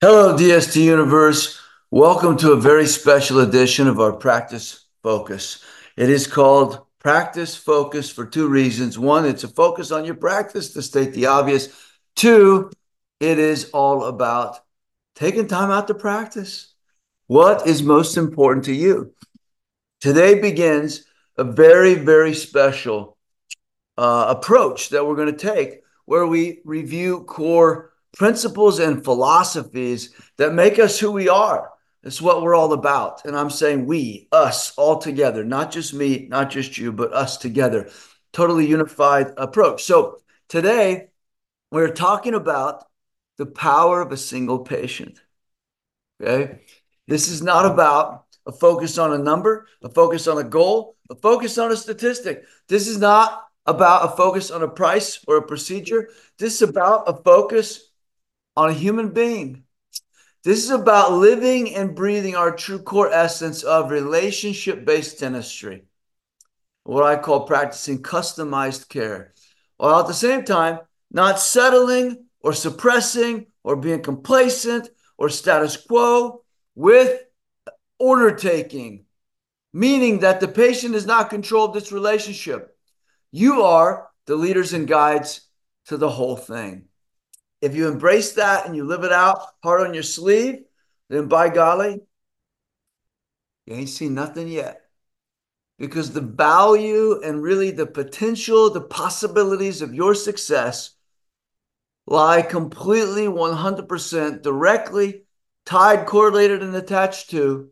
Hello, DST Universe. Welcome to a very special edition of our Practice Focus. It is called Practice Focus for two reasons. One, it's a focus on your practice, to state the obvious. Two, it is all about taking time out to practice. What is most important to you? Today begins a very, very special approach that we're going to take where we review core principles and philosophies that make us who we are. It's what we're all about. And I'm saying we, us, all together, not just me, not just you, but us together. Totally unified approach. So today we're talking about the power of a single patient. Okay. This is not about a focus on a number, a focus on a goal, a focus on a statistic. This is not about a focus on a price or a procedure. This is about a focus on a human being. This is about living and breathing our true core essence of relationship-based dentistry, what I call practicing customized care, while at the same time not settling or suppressing or being complacent or status quo with order taking, meaning that the patient is not controlled this relationship. You are the leaders and guides to the whole thing. If you embrace that and you live it out, heart on your sleeve, then by golly, you ain't seen nothing yet. Because the value and really the potential, the possibilities of your success lie completely 100% directly tied, correlated, and attached to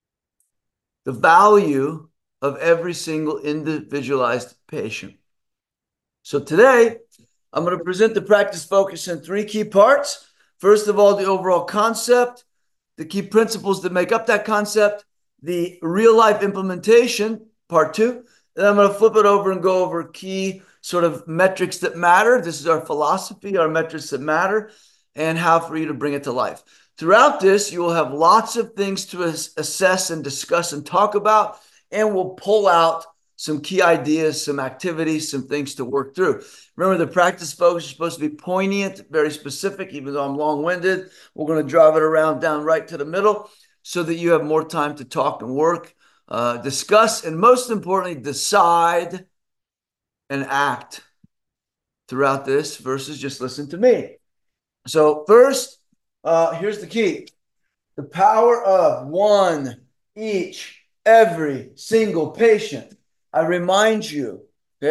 the value of every single individualized patient. So today, I'm going to present the practice focus in three key parts. First of all, the overall concept, the key principles that make up that concept, the real life implementation, part two. Then I'm going to flip it over and go over key sort of metrics that matter. This is our philosophy, our metrics that matter, and how for you to bring it to life. Throughout this, you will have lots of things to assess and discuss and talk about, and we'll pull out some key ideas, some activities, some things to work through. Remember, the practice focus is supposed to be poignant, very specific, even though I'm long-winded. We're going to drive it around down right to the middle so that you have more time to talk and work, discuss, and most importantly, decide and act throughout this versus just listen to me. So first, here's the key. The power of one, each, every single patient. I remind you, okay,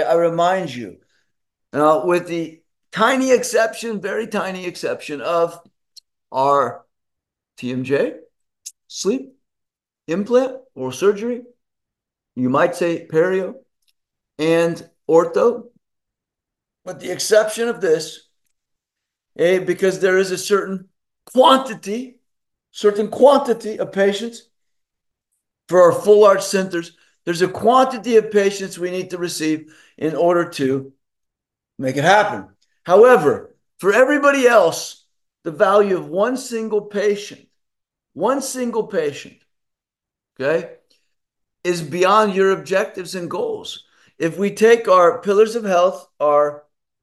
with the tiny exception, very tiny exception of our TMJ, sleep, implant, or surgery, you might say perio, and ortho, with the exception of this, because there is a certain quantity of patients for our full arch centers. There's a quantity of patients we need to receive in order to make it happen. However, for everybody else, the value of one single patient, okay, is beyond your objectives and goals. If we take our pillars of health, our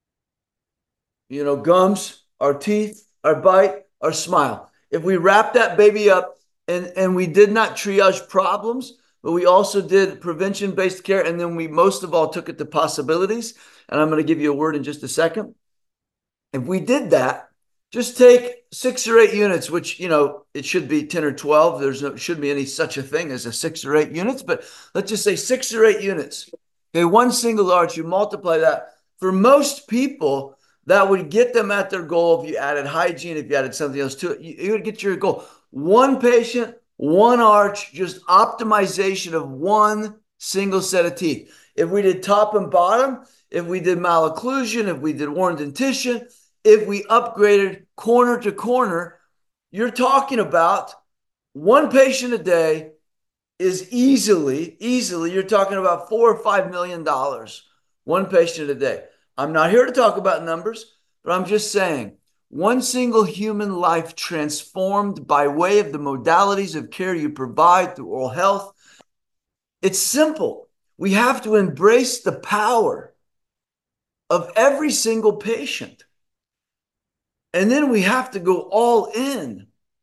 gums, our teeth, our bite, our smile, if we wrap that baby up and we did not triage problems, but we also did prevention-based care, and then we most of all took it to possibilities, and I'm going to give you a word in just a second. If we did that, just take 6 or 8 units, which, it should be 10 or 12. Shouldn't be any such a thing as a 6 or 8 units, but let's just say 6 or 8 units. Okay, one single arch, you multiply that. For most people, that would get them at their goal. If you added hygiene, if you added something else to it, you would get your goal. One patient, one arch, just optimization of one single set of teeth. If we did top and bottom, if we did malocclusion, if we did worn dentition, if we upgraded corner to corner, you're talking about one patient a day is easily, you're talking about $4 or $5 million, one patient a day. I'm not here to talk about numbers, but I'm just saying one single human life transformed by way of the modalities of care you provide through oral health. It's simple. We have to embrace the power of every single patient. And then we have to go all in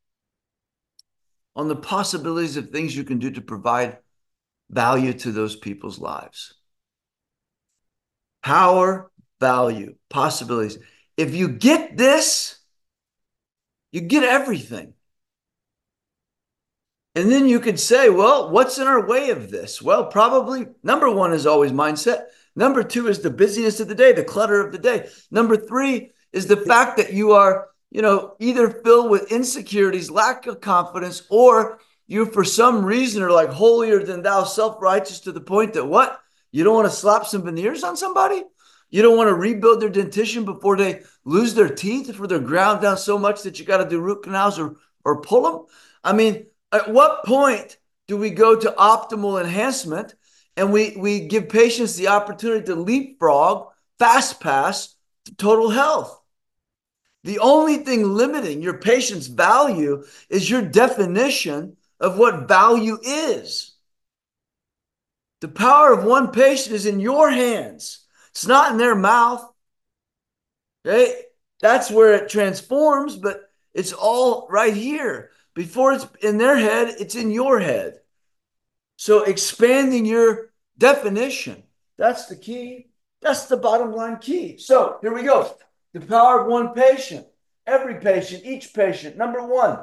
on the possibilities of things you can do to provide value to those people's lives. Power, value, possibilities. If you get this, you get everything. And then you could say, well, what's in our way of this? Well, probably number one is always mindset. Number two is the busyness of the day, the clutter of the day. Number three is the fact that you are, either filled with insecurities, lack of confidence, or you, for some reason, are like holier than thou, self-righteous to the point that what? You don't want to slap some veneers on somebody? You don't want to rebuild their dentition before they lose their teeth, before they're ground down so much that you got to do root canals or pull them? I mean, at what point do we go to optimal enhancement and we give patients the opportunity to leapfrog, fast pass to total health? The only thing limiting your patient's value is your definition of what value is. The power of one patient is in your hands. It's not in their mouth. Okay? That's where it transforms, but it's all right here. Before it's in their head, it's in your head. So expanding your definition, that's the key. That's the bottom line key. So here we go. The power of one patient, every patient, each patient. Number one,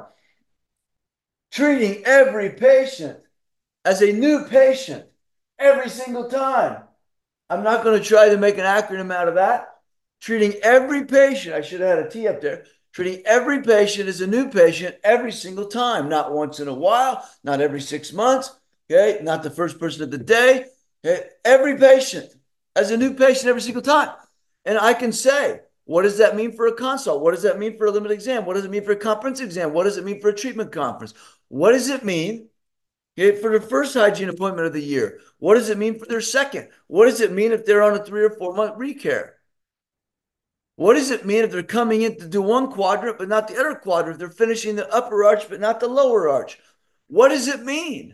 treating every patient as a new patient every single time. I'm not going to try to make an acronym out of that. Treating every patient, I should have had a T up there. Treating every patient as a new patient every single time, not once in a while, not every 6 months, okay? Not the first person of the day, okay? Every patient as a new patient every single time. And I can say, what does that mean for a consult? What does that mean for a limited exam? What does it mean for a comprehensive exam? What does it mean for a treatment conference? What does it mean, okay, for the first hygiene appointment of the year? What does it mean for their second? What does it mean if they're on a 3 or 4 month recare? What does it mean if they're coming in to do one quadrant, but not the other quadrant? They're finishing the upper arch, but not the lower arch. What does it mean?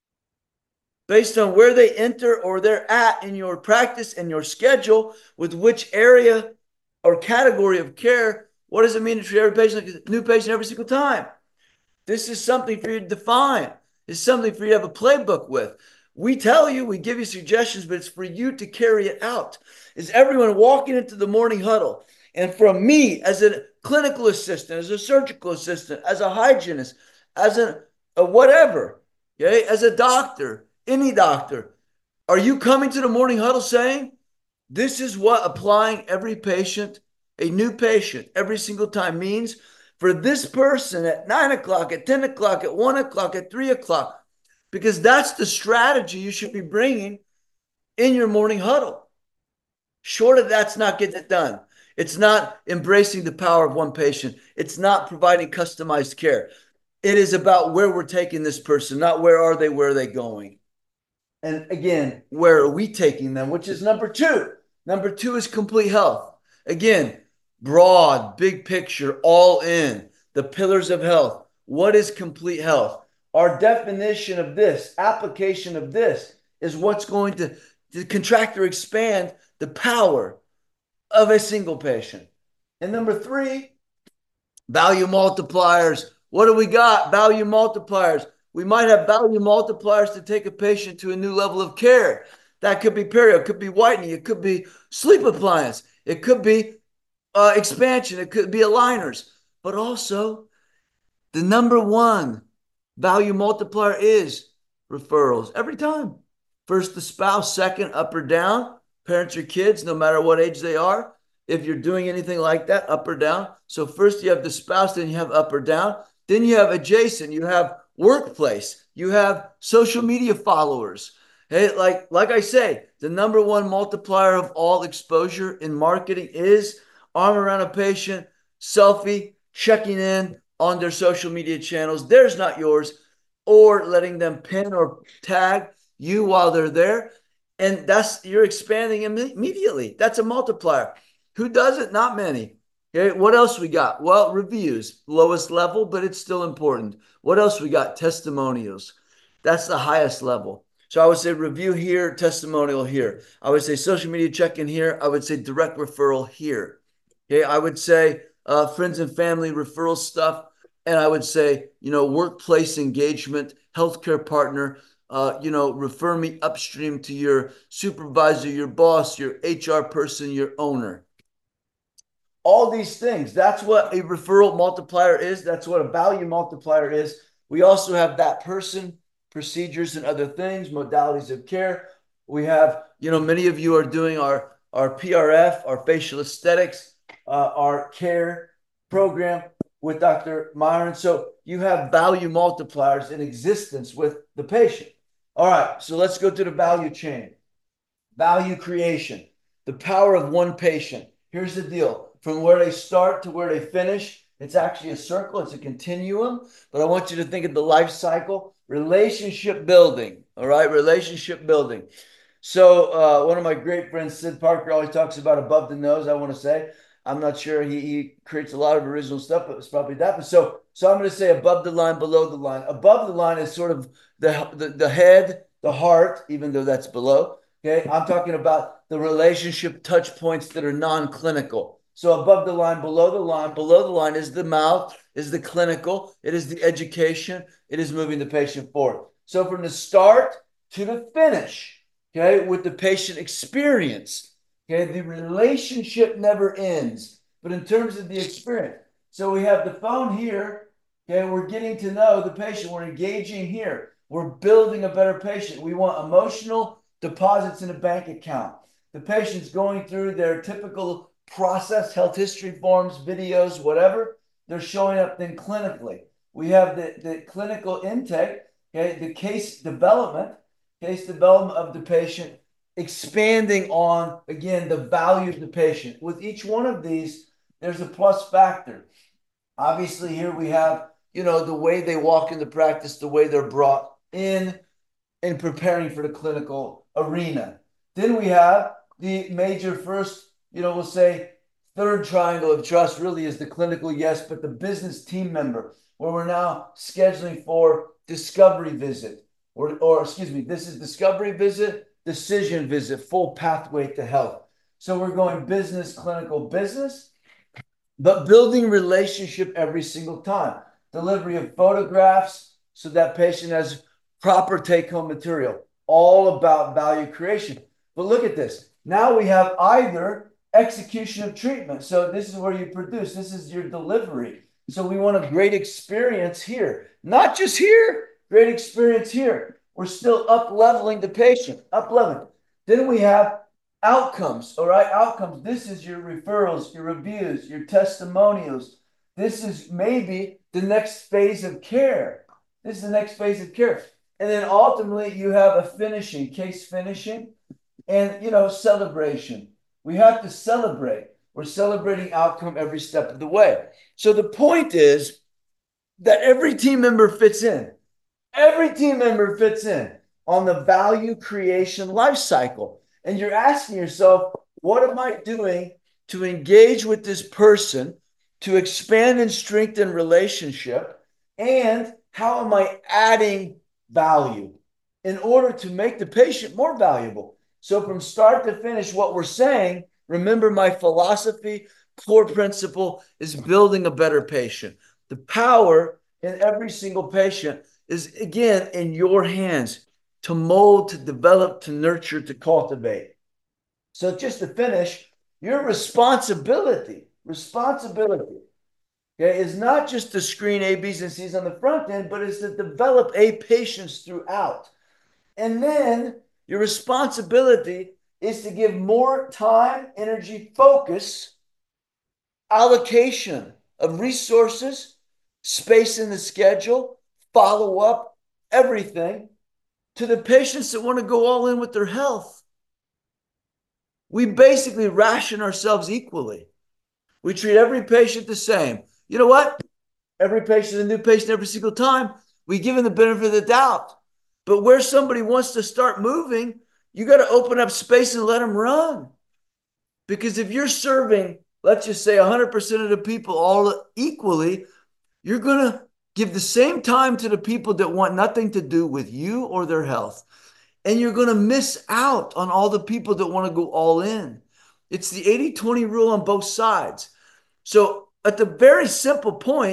Based on where they enter or they're at in your practice and your schedule, with which area or category of care, what does it mean to treat every patient like a new patient every single time? This is something for you to define. It's something for you to have a playbook with. We tell you, we give you suggestions, but it's for you to carry it out. Is everyone walking into the morning huddle? And from me, as a clinical assistant, as a surgical assistant, as a hygienist, as a whatever, okay, as a doctor, any doctor, are you coming to the morning huddle saying, this is what applying every patient, a new patient, every single time means for this person at 9 o'clock, at 10 o'clock, at 1 o'clock, at 3 o'clock? Because that's the strategy you should be bringing in your morning huddle. Short of that's not getting it done. It's not embracing the power of one patient. It's not providing customized care. It is about where we're taking this person, not where are they, where are they going? And again, where are we taking them, which is number two. Number two is complete health. Again, broad, big picture, all in, the pillars of health. What is complete health? Our definition of this, application of this, is what's going to contract or expand the power of a single patient. And number three, value multipliers. What do we got? Value multipliers. We might have value multipliers to take a patient to a new level of care. That could be perio, it could be whitening, it could be sleep appliance, it could be expansion, it could be aligners. But also, the number one value multiplier is referrals every time. First, the spouse, second, up or down, parents or kids, no matter what age they are. If you're doing anything like that, up or down. So first you have the spouse, then you have up or down. Then you have adjacent, you have workplace, you have social media followers. Hey, like I say, the number one multiplier of all exposure in marketing is arm around a patient, selfie, checking in on their social media channels. Theirs, not yours, or letting them pin or tag you while they're there. And that's, you're expanding immediately. That's a multiplier. Who does it? Not many. Okay, what else we got? Well, reviews, lowest level, but it's still important. What else we got? Testimonials. That's the highest level. So I would say review here, testimonial here. I would say social media check-in here. I would say direct referral here. Okay, I would say friends and family referral stuff. and I would say, workplace engagement, healthcare partner, refer me upstream to your supervisor, your boss, your HR person, your owner. All these things. That's what a referral multiplier is. That's what a value multiplier is. We also have that person, procedures, and other things, modalities of care. We have, many of you are doing our PRF, our facial aesthetics, our care program with Dr. Myron. So you have value multipliers in existence with the patient. All right, so let's go to the value chain. Value creation, the power of one patient. Here's the deal. From where they start to where they finish, it's actually a circle. It's a continuum. But I want you to think of the life cycle, building. All right, relationship building. So one of my great friends, Sid Parker, always talks about above the nose, I want to say. I'm not sure he creates a lot of original stuff, but it's probably that. But so I'm going to say above the line, below the line. Above the line is sort of the head, the heart, even though that's below. Okay, I'm talking about the relationship touch points that are non-clinical. So above the line, below the line is the mouth, is the clinical, it is the education, it is moving the patient forward. So from the start to the finish, okay, with the patient experience, okay, the relationship never ends, but in terms of the experience. So we have the phone here, okay, we're getting to know the patient, we're engaging here, we're building a better patient. We want emotional deposits in a bank account. The patient's going through their typical process, health history forms, videos, whatever. They're showing up then clinically. We have the clinical intake, okay, the case development of the patient, expanding on, again, the value of the patient. With each one of these, there's a plus factor. Obviously, here we have, the way they walk into practice, the way they're brought in preparing for the clinical arena. Then we have the major first, we'll say third triangle of trust really is the clinical, yes, but the business team member, where we're now scheduling for discovery visit, or excuse me, this is discovery visit, decision visit, full pathway to health. So we're going business, clinical, business, but building relationship every single time. Delivery of photographs so that patient has proper take-home material, all about value creation. But look at this. Now we have either execution of treatment. So this is where you produce. This is your delivery. So we want a great experience here. Not just here, great experience here. We're still up-leveling the patient, up-leveling. Then we have outcomes, all right? Outcomes. This is your referrals, your reviews, your testimonials. This is maybe the next phase of care. This is the next phase of care. And then ultimately you have a finishing, case finishing, and, celebration. We have to celebrate. We're celebrating outcome every step of the way. So the point is that every team member fits in. Every team member fits in on the value creation life cycle. And you're asking yourself, what am I doing to engage with this person, to expand and strengthen relationship? And how am I adding value in order to make the patient more valuable? So from start to finish, what we're saying, remember my philosophy, core principle is building a better patient. The power in every single patient is, again, in your hands to mold, to develop, to nurture, to cultivate. So just to finish, your responsibility, okay, is not just to screen A, B's, and C's on the front end, but is to develop A patients throughout. And then your responsibility is to give more time, energy, focus, allocation of resources, space in the schedule, follow up, everything to the patients that want to go all in with their health. We basically ration ourselves equally. We treat every patient the same. You know what? Every patient is a new patient every single time. We give them the benefit of the doubt. But where somebody wants to start moving, you got to open up space and let them run. Because if you're serving, let's just say 100% of the people all equally, you're going to give the same time to the people that want nothing to do with you or their health. And you're going to miss out on all the people that want to go all in. It's the 80-20 rule on both sides. So at the very simple point,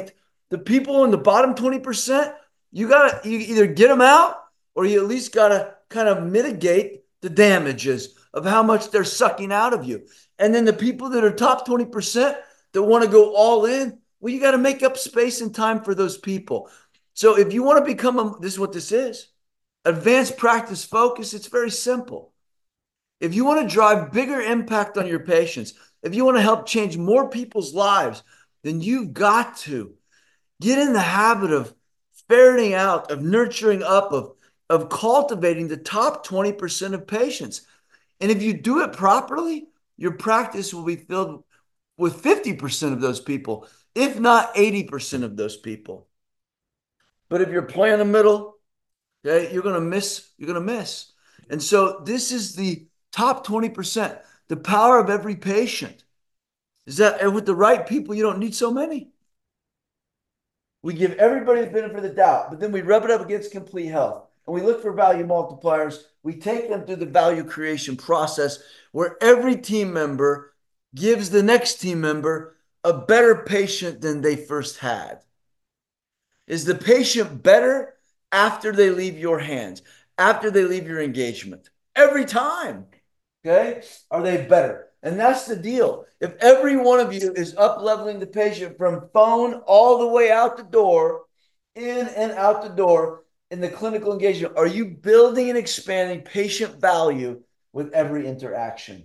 The people in the bottom 20%, you either get them out or you at least gotta kind of mitigate the damages of how much they're sucking out of you. And then the people that are top 20% that want to go all in, well, you got to make up space and time for those people. So if you want to become this is what this is, advanced practice focus, it's very simple. If you want to drive bigger impact on your patients, if you want to help change more people's lives, then you've got to get in the habit of ferreting out, of nurturing up, of cultivating the top 20% of patients. And if you do it properly, your practice will be filled with 50% of those people, if not 80% of those people. But if you're playing the middle, okay, you're going to miss. You're going to miss. And so this is the top 20%. The power of every patient is that with the right people, you don't need so many. We give everybody the benefit of the doubt, but then we rub it up against complete health. And we look for value multipliers. We take them through the value creation process where every team member gives the next team member a better patient than they first had. Is the patient better after they leave your hands, after they leave your engagement? Every time. Okay? Are they better? And that's the deal. If every one of you is up leveling the patient from phone all the way out the door, in and out the door in the clinical engagement, are you building and expanding patient value with every interaction?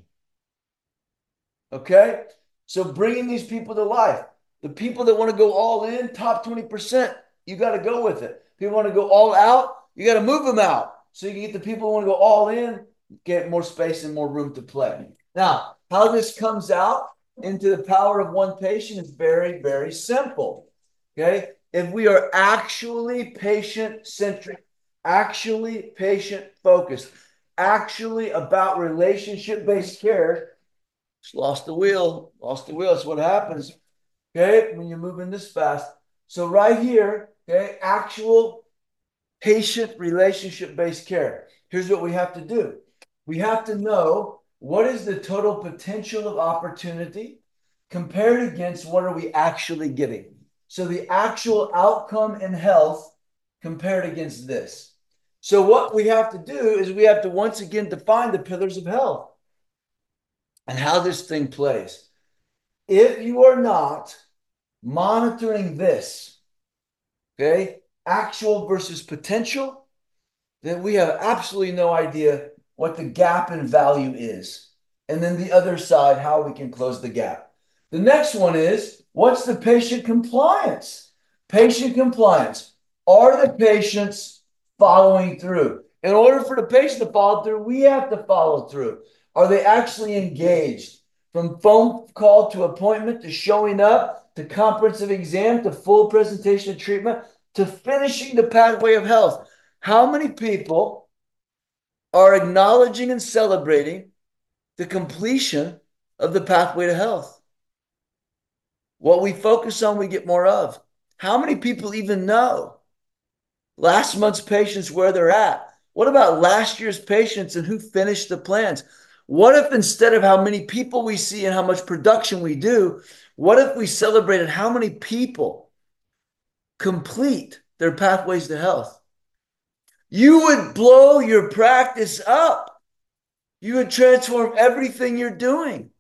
Okay? So bringing these people to life. The people that want to go all in, top 20%, you got to go with it. People want to go all out, you got to move them out. So you can get the people who want to go all in, get more space and more room to play. Now, how this comes out into the power of one patient is very, very simple. Okay? If we are actually patient-centric, actually patient-focused, actually about relationship-based care, just lost the wheel. That's what happens. Okay, when you're moving this fast. So right here, okay, actual patient relationship-based care. Here's what we have to do. We have to know what is the total potential of opportunity compared against what are we actually getting. So the actual outcome in health compared against this. So what we have to do is we have to once again define the pillars of health and how this thing plays. If you are not monitoring this, okay, actual versus potential, then we have absolutely no idea what the gap in value is. And then the other side, how we can close the gap. The next one is, what's the patient compliance? Patient compliance. Are the patients following through? In order for the patient to follow through, we have to follow through. Are they actually engaged? From phone call to appointment to showing up to comprehensive exam to full presentation of treatment to finishing the pathway of health. How many people are acknowledging and celebrating the completion of the pathway to health? What we focus on, we get more of. How many people even know last month's patients where they're at? What about last year's patients and who finished the plans? What if instead of how many people we see and how much production we do, what if we celebrated how many people complete their pathways to health? You would blow your practice up. You would transform everything you're doing.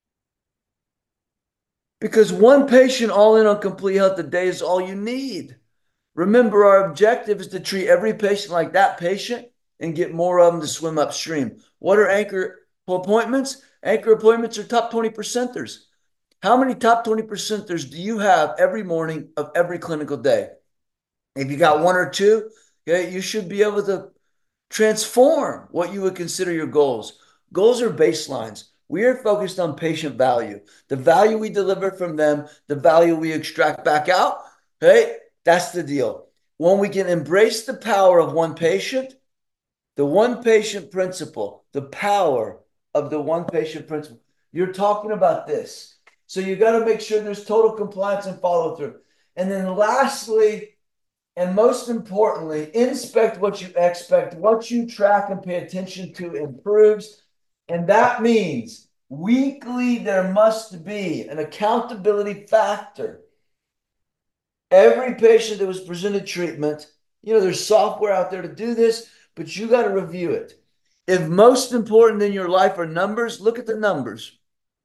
Because one patient all in on complete health a day is all you need. Remember, our objective is to treat every patient like that patient and get more of them to swim upstream. What are anchor appointments? Anchor appointments are top 20%ers. How many top 20%ers do you have every morning of every clinical day? If you got one or two, okay, you should be able to transform what you would consider your goals. Goals are baselines. We are focused on patient value, the value we deliver from them, the value we extract back out. Okay, that's the deal. When we can embrace the power of one patient, the one patient principle, the power of the one patient principle, you're talking about this. So you got to make sure there's total compliance and follow through. And then lastly, and most importantly, inspect what you expect, what you track and pay attention to improves. And that means weekly there must be an accountability factor every patient that was presented treatment, there's software out there to do this, but you got to review it. If most important in your life are numbers, look at the numbers.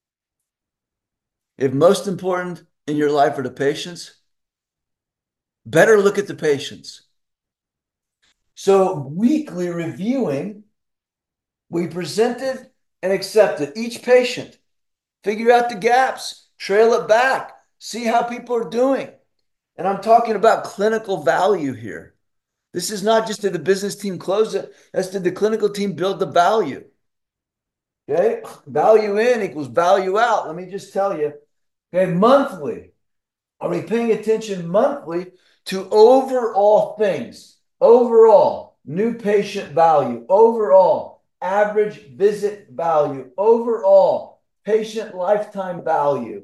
If most important in your life are the patients, better look at the patients. So weekly reviewing, we presented and accepted each patient, figure out the gaps, trail it back, see how people are doing. And I'm talking about clinical value here. This is not just did the business team close it, that's did the clinical team build the value. Okay, value in equals value out. Let me just tell you. Okay, monthly. Are we paying attention monthly to overall things? Overall, new patient value. Overall, average visit value. Overall, patient lifetime value.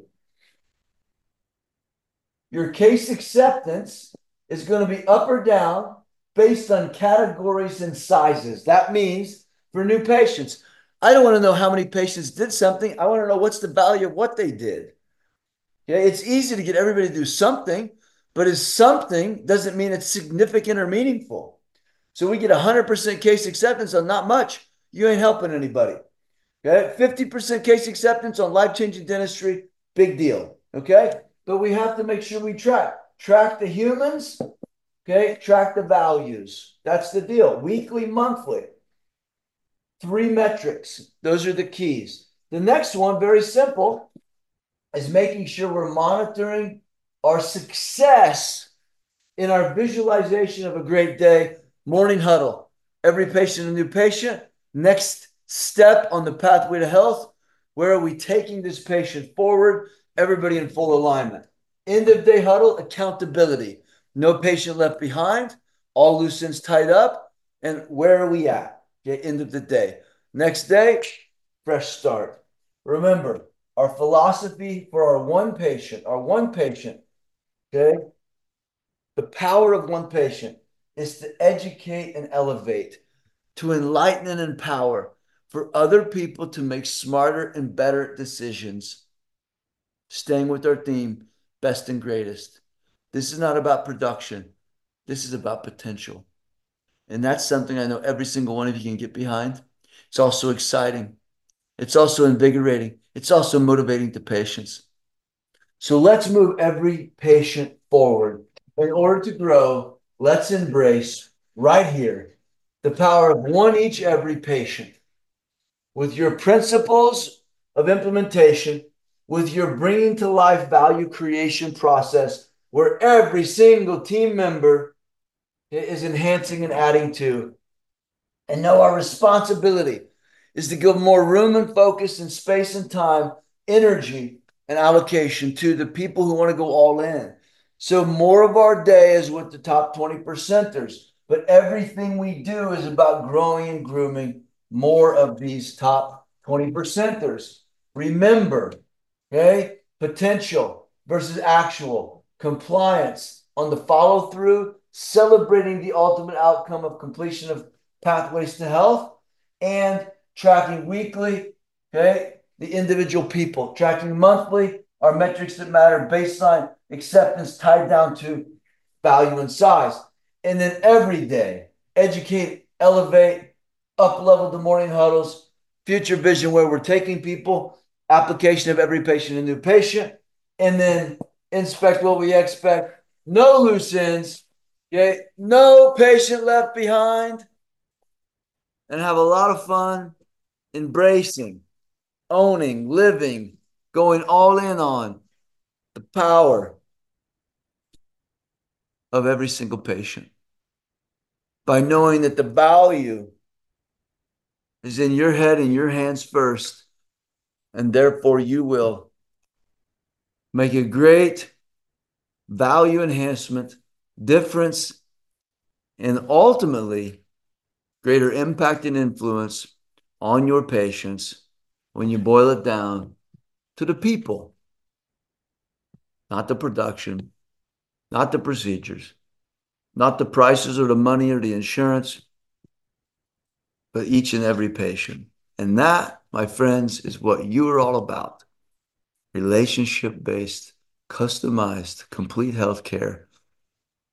Your case acceptance is going to be up or down based on categories and sizes. That means for new patients, I don't want to know how many patients did something. I want to know what's the value of what they did. Yeah, it's easy to get everybody to do something, but is something doesn't mean it's significant or meaningful. So we get 100% case acceptance on not much. You ain't helping anybody. Okay, 50% case acceptance on life-changing dentistry, big deal. Okay, but we have to make sure we track the humans. Okay, track the values. That's the deal. Weekly, monthly. 3 metrics. Those are the keys. The next one, very simple, is making sure we're monitoring our success in our visualization of a great day. Morning huddle. Every patient a new patient. Next step on the pathway to health. Where are we taking this patient forward? Everybody in full alignment. End of day huddle, accountability. No patient left behind. All loose ends tied up. And where are we at? Okay, end of the day. Next day, fresh start. Remember, our philosophy for our one patient, okay? The power of one patient is to educate and elevate, to enlighten and empower for other people to make smarter and better decisions. Staying with our theme, best and greatest. This is not about production. This is about potential. And that's something I know every single one of you can get behind. It's also exciting. It's also invigorating. It's also motivating to patients. So let's move every patient forward. In order to grow, let's embrace right here the power of one each every patient. With your principles of implementation, with your bringing to life value creation process, where every single team member is enhancing and adding to. And know our responsibility is to give more room and focus and space and time, energy and allocation to the people who want to go all in. So more of our day is with the top 20 percenters, but everything we do is about growing and grooming more of these top 20 percenters. Remember, okay, potential versus actual, compliance on the follow through, celebrating the ultimate outcome of completion of pathways to health, and tracking weekly, okay, the individual people, tracking monthly, our metrics that matter, baseline, acceptance tied down to value and size. And then every day, educate, elevate, up level the morning huddles, future vision where we're taking people, application of every patient, a new patient, and then inspect what we expect. No loose ends, okay? No patient left behind. And have a lot of fun embracing, owning, living, going all in on the power of every single patient by knowing that the value is in your head and your hands first, and therefore you will make a great value enhancement, difference, and ultimately greater impact and influence on your patients when you boil it down to the people, not the production, not the procedures, not the prices or the money or the insurance, but each and every patient. And that, my friends, is what you are all about. Relationship-based, customized, complete healthcare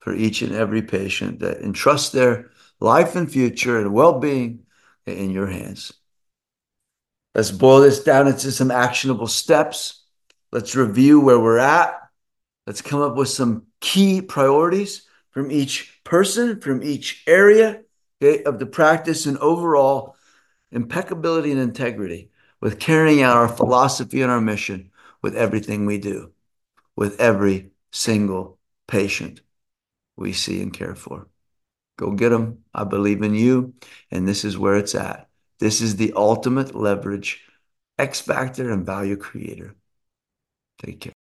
for each and every patient that entrusts their life and future and well-being in your hands. Let's boil this down into some actionable steps. Let's review where we're at. Let's come up with some key priorities from each person, from each area, okay, of the practice, and overall impeccability and integrity with carrying out our philosophy and our mission with everything we do, with every single patient we see and care for. Go get them. I believe in you, and this is where it's at. This is the ultimate leverage, X factor, and value creator. Take care.